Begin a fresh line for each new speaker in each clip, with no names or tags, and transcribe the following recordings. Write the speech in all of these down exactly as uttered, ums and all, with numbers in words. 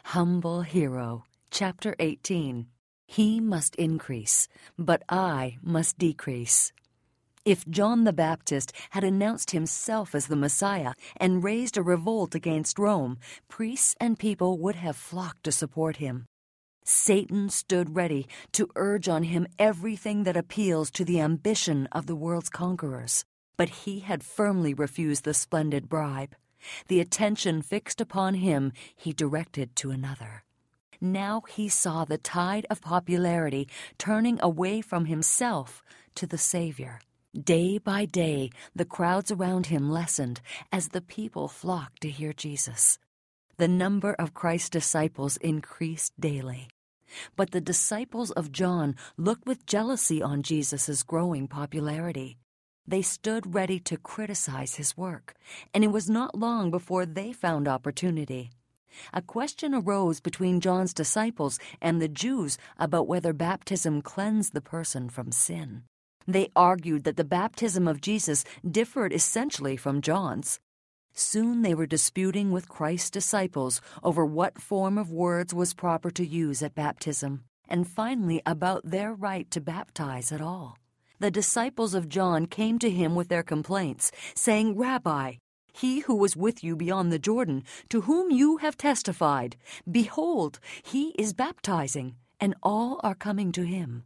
Humble Hero, Chapter eighteen. He must increase, but I must decrease. If John the Baptist had announced himself as the Messiah and raised a revolt against Rome, priests and people would have flocked to support him. Satan stood ready to urge on him everything that appeals to the ambition of the world's conquerors. But he had firmly refused the splendid bribe. The attention fixed upon him he directed to another. Now he saw the tide of popularity turning away from himself to the Savior. Day by day, the crowds around him lessened as the people flocked to hear Jesus. The number of Christ's disciples increased daily. But the disciples of John looked with jealousy on Jesus' growing popularity. They stood ready to criticize his work, and it was not long before they found opportunity. A question arose between John's disciples and the Jews about whether baptism cleansed the person from sin. They argued that the baptism of Jesus differed essentially from John's. Soon they were disputing with Christ's disciples over what form of words was proper to use at baptism, and finally about their right to baptize at all. The disciples of John came to him with their complaints, saying, "Rabbi, he who was with you beyond the Jordan, to whom you have testified, behold, he is baptizing, and all are coming to him."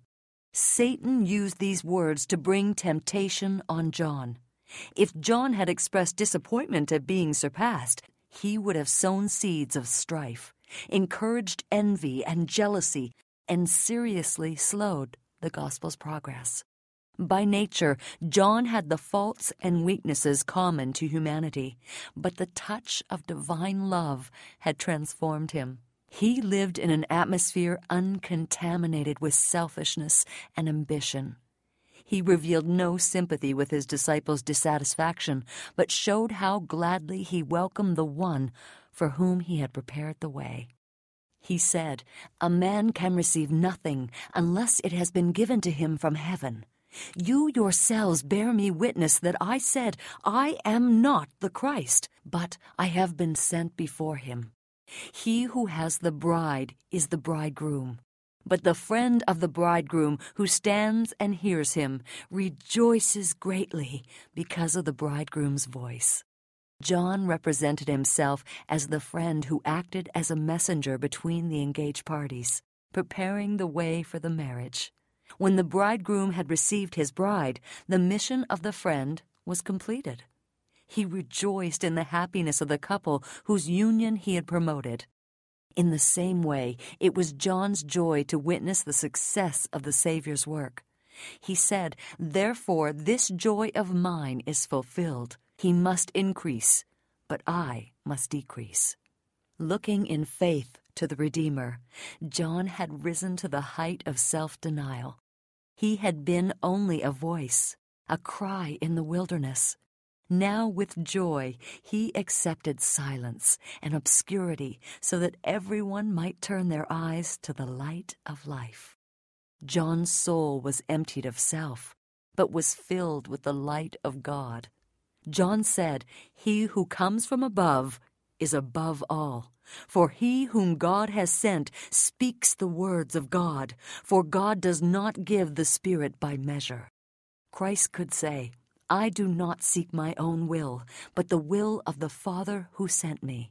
Satan used these words to bring temptation on John. If John had expressed disappointment at being surpassed, he would have sown seeds of strife, encouraged envy and jealousy, and seriously slowed the gospel's progress. By nature, John had the faults and weaknesses common to humanity, but the touch of divine love had transformed him. He lived in an atmosphere uncontaminated with selfishness and ambition. He revealed no sympathy with his disciples' dissatisfaction, but showed how gladly he welcomed the one for whom he had prepared the way. He said, "A man can receive nothing unless it has been given to him from heaven. You yourselves bear me witness that I said, I am not the Christ, but I have been sent before him. He who has the bride is the bridegroom. But the friend of the bridegroom who stands and hears him rejoices greatly because of the bridegroom's voice." John represented himself as the friend who acted as a messenger between the engaged parties, preparing the way for the marriage. When the bridegroom had received his bride, the mission of the friend was completed. He rejoiced in the happiness of the couple whose union he had promoted. In the same way, it was John's joy to witness the success of the Savior's work. He said, "Therefore this joy of mine is fulfilled. He must increase, but I must decrease." Looking in faith to the Redeemer, John had risen to the height of self-denial. He had been only a voice, a cry in the wilderness. Now with joy he accepted silence and obscurity so that everyone might turn their eyes to the light of life. John's soul was emptied of self, but was filled with the light of God. John said, "He who comes from above is above all. For he whom God has sent speaks the words of God, for God does not give the Spirit by measure." Christ could say, "I do not seek my own will, but the will of the Father who sent me."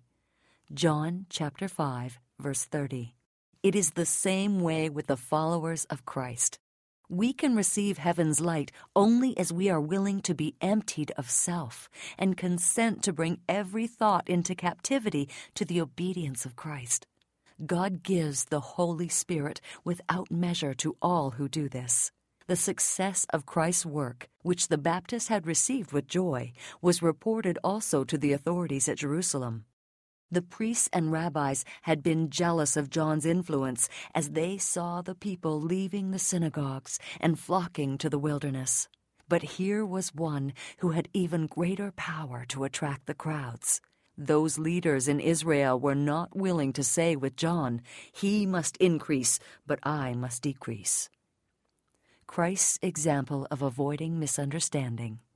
John chapter five, verse thirty. It is the same way with the followers of Christ. We can receive heaven's light only as we are willing to be emptied of self and consent to bring every thought into captivity to the obedience of Christ. God gives the Holy Spirit without measure to all who do this. The success of Christ's work, which the Baptists had received with joy, was reported also to the authorities at Jerusalem. The priests and rabbis had been jealous of John's influence as they saw the people leaving the synagogues and flocking to the wilderness. But here was one who had even greater power to attract the crowds. Those leaders in Israel were not willing to say with John, "He must increase, but I must decrease." Christ's example of avoiding misunderstanding.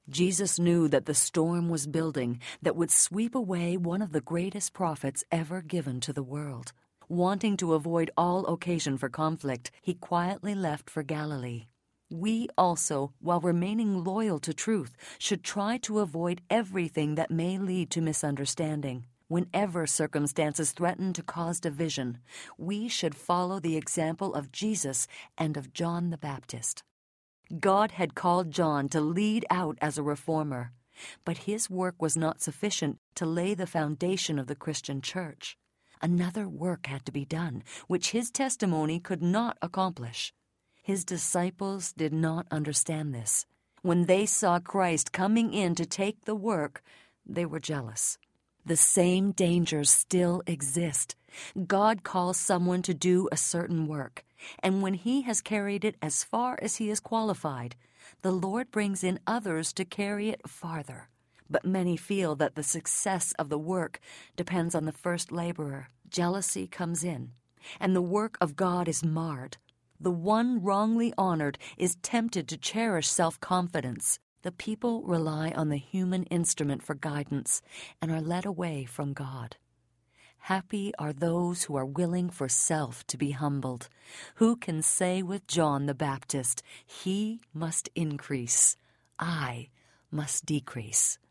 Jesus knew that the storm was building that would sweep away one of the greatest prophets ever given to the world. Wanting to avoid all occasion for conflict, he quietly left for Galilee. We also, while remaining loyal to truth, should try to avoid everything that may lead to misunderstanding. Whenever circumstances threaten to cause division, we should follow the example of Jesus and of John the Baptist. God had called John to lead out as a reformer, but his work was not sufficient to lay the foundation of the Christian church. Another work had to be done, which his testimony could not accomplish. His disciples did not understand this. When they saw Christ coming in to take the work, they were jealous. The same dangers still exist. God calls someone to do a certain work, and when he has carried it as far as he is qualified, the Lord brings in others to carry it farther. But many feel that the success of the work depends on the first laborer. Jealousy comes in, and the work of God is marred. The one wrongly honored is tempted to cherish self-confidence. The people rely on the human instrument for guidance and are led away from God. Happy are those who are willing for self to be humbled, who can say with John the Baptist, "He must increase, I must decrease."